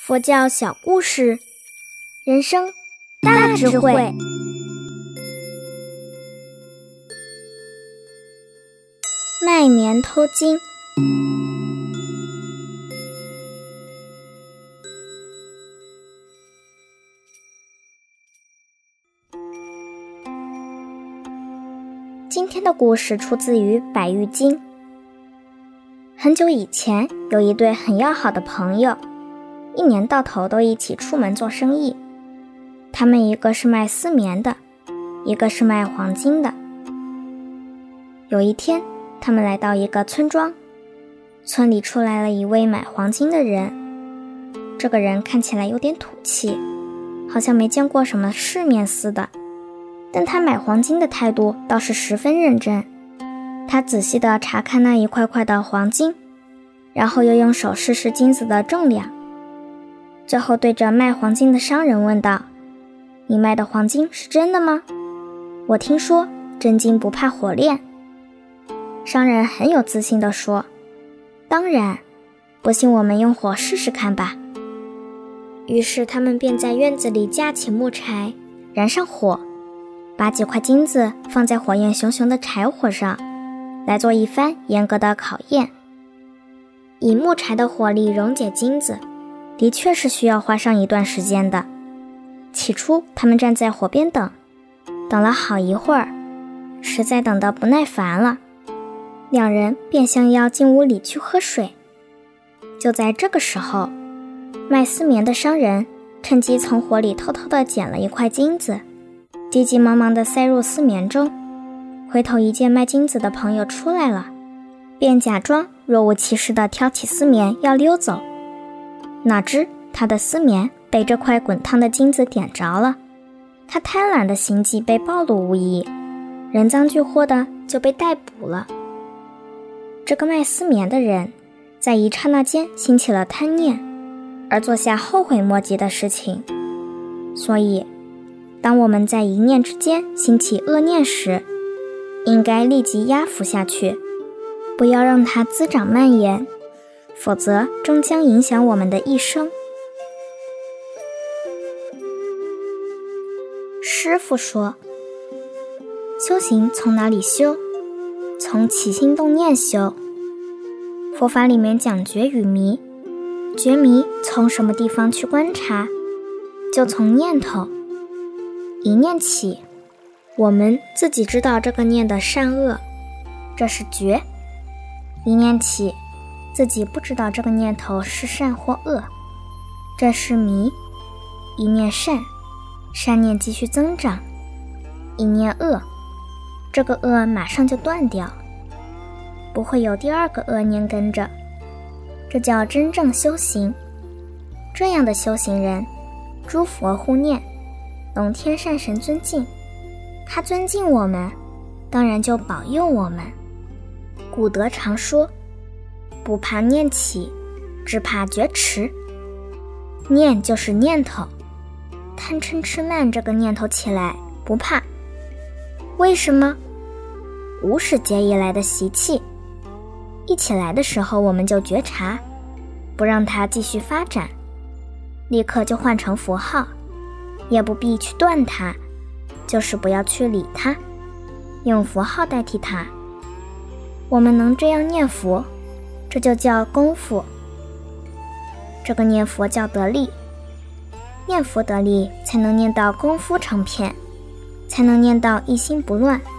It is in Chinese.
佛教小故事，人生大智慧。卖棉偷金。今天的故事出自于《百喻经》。很久以前，有一对很要好的朋友，一年到头都一起出门做生意。他们一个是卖丝棉的，一个是卖黄金的。有一天，他们来到一个村庄，村里出来了一位买黄金的人。这个人看起来有点土气，好像没见过什么世面似的，但他买黄金的态度倒是十分认真。他仔细地查看那一块块的黄金，然后又用手试试金子的重量，最后对着卖黄金的商人问道：“你卖的黄金是真的吗？我听说真金不怕火炼。”商人很有自信地说：“当然，不信我们用火试试看吧。”于是他们便在院子里架起木柴，燃上火，把几块金子放在火焰熊熊的柴火上，来做一番严格的考验。以木柴的火力溶解金子，的确是需要花上一段时间的。起初他们站在火边等了好一会儿，实在等得不耐烦了，两人便相邀进屋里去喝水。就在这个时候，卖丝棉的商人趁机从火里偷偷地捡了一块金子，急急忙忙地塞入丝棉中。回头一见卖金子的朋友出来了，便假装若无其事地挑起丝棉要溜走。哪知他的丝棉被这块滚烫的金子点着了，他贪婪的行迹被暴露无遗，人赃俱获的就被逮捕了。这个卖丝棉的人在一刹那间兴起了贪念，而做下后悔莫及的事情。所以当我们在一念之间兴起恶念时，应该立即压服下去，不要让它滋长蔓延，否则终将影响我们的一生。师父说，修行从哪里修？从起心动念修。佛法里面讲觉与迷，觉迷从什么地方去观察？就从念头。一念起，我们自己知道这个念的善恶，这是觉。一念起，自己不知道这个念头是善或恶，这是迷。一念善，善念继续增长；一念恶，这个恶马上就断掉，不会有第二个恶念跟着。这叫真正修行。这样的修行人，诸佛护念，龙天善神尊敬，他尊敬我们，当然就保佑我们。古德常说，不怕念起，只怕觉迟。念就是念头，贪嗔痴慢这个念头起来不怕，为什么？无始劫以来的习气，一起来的时候我们就觉察，不让它继续发展，立刻就换成符号，也不必去断它，就是不要去理它，用符号代替它。我们能这样念佛，这就叫功夫。这个念佛叫得力，念佛得力，才能念到功夫成片，才能念到一心不乱，